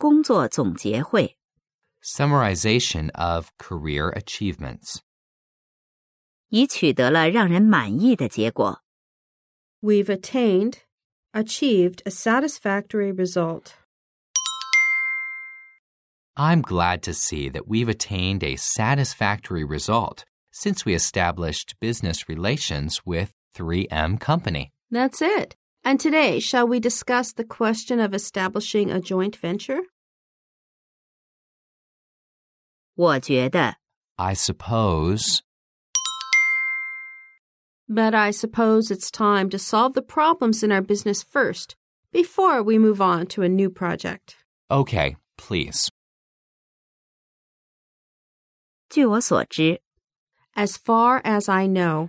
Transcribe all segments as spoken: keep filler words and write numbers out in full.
工作总结会。 Summarization of career achievements. 已取得了让人满意的结果。 We've attained, achieved a satisfactory result. I'm glad to see that we've attained a satisfactory result since we established business relations with three M Company. That's it. And today, shall we discuss the question of establishing a joint venture? 我觉得 I suppose. But I suppose it's time to solve the problems in our business first, before we move on to a new project. Okay, please. 据我所知 As far as I know.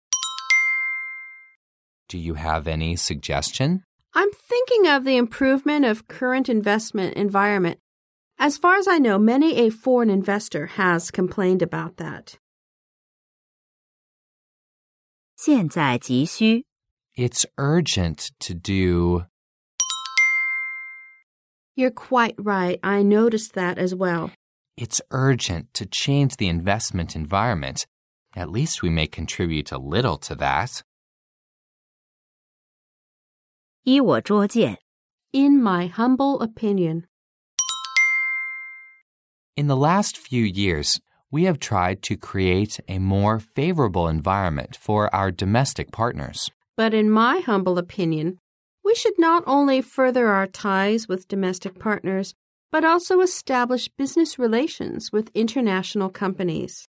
Do you have any suggestion? I'm thinking of the improvement of current investment environment. As far as I know, many a foreign investor has complained about that. 现在急需 It's urgent to do. You're quite right. I noticed that as well. It's urgent to change the investment environment. At least we may contribute a little to that. 依我拙见 In my humble opinion. In the last few years, we have tried to create a more favorable environment for our domestic partners. But in my humble opinion, we should not only further our ties with domestic partners, but also establish business relations with international companies.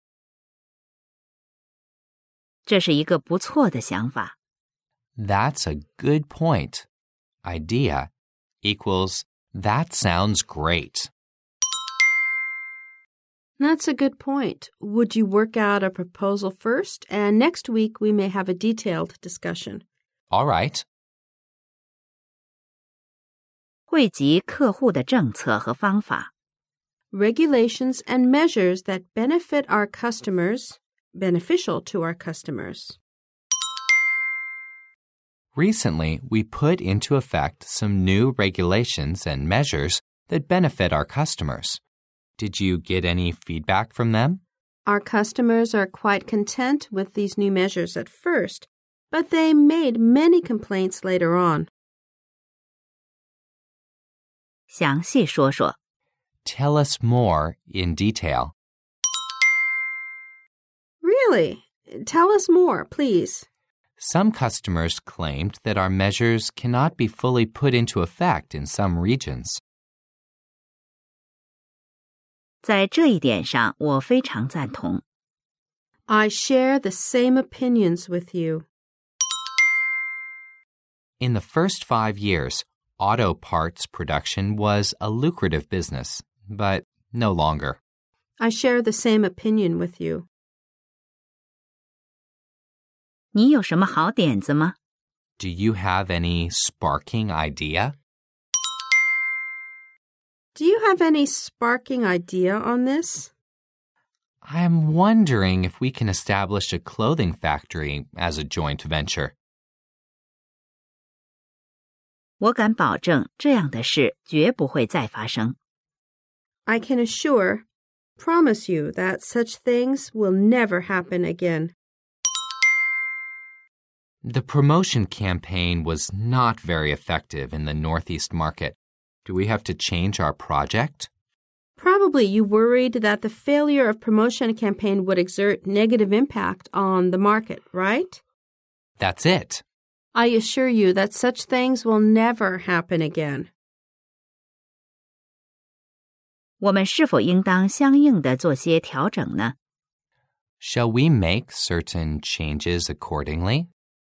这是一个不错的想法。 That's a good point. Idea equals that sounds great. That's a good point. Would you work out a proposal first? And next week we may have a detailed discussion. All right. 汇集客户的政策和方法。 Regulations and measures that benefit our customers, beneficial to our customers. Recently, we put into effect some new regulations and measures that benefit our customers. Did you get any feedback from them? Our customers are quite content with these new measures at first, but they made many complaints later on. 详细说说。 Tell us more in detail. Really? Tell us more, please. Some customers claimed that our measures cannot be fully put into effect in some regions. 在这一点上，我非常赞同。 I share the same opinions with you. In the first five years, auto parts production was a lucrative business, but no longer. I share the same opinion with you. 你有什么好点子吗？ Do you have any sparking idea? Do you have any sparking idea on this? I'm wondering if we can establish a clothing factory as a joint venture. 我敢保证，这样的事绝不会再发生。 I can assure, promise you that such things will never happen again. The promotion campaign was not very effective in the Northeast market. Do we have to change our project? Probably you worried that the failure of promotion campaign would exert negative impact on the market, right? That's it. I assure you that such things will never happen again. 我们是否应当相应的做些调整呢？ Shall we make certain changes accordingly?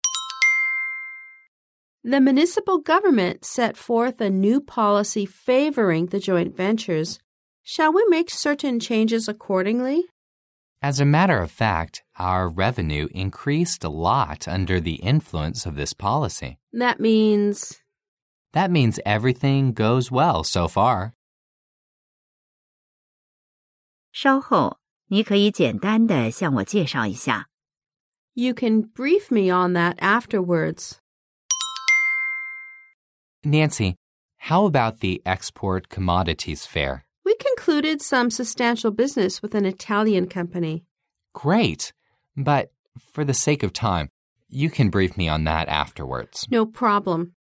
The municipal government set forth a new policy favoring the joint ventures. Shall we make certain changes accordingly? As a matter of fact, our revenue increased a lot under the influence of this policy. That means... That means everything goes well so far. 稍后，你可以简单的向我介绍一下。 You can brief me on that afterwards. Nancy, How about the Export Commodities Fair? We concluded some substantial business with an Italian company. Great! But for the sake of time, you can brief me on that afterwards. No problem.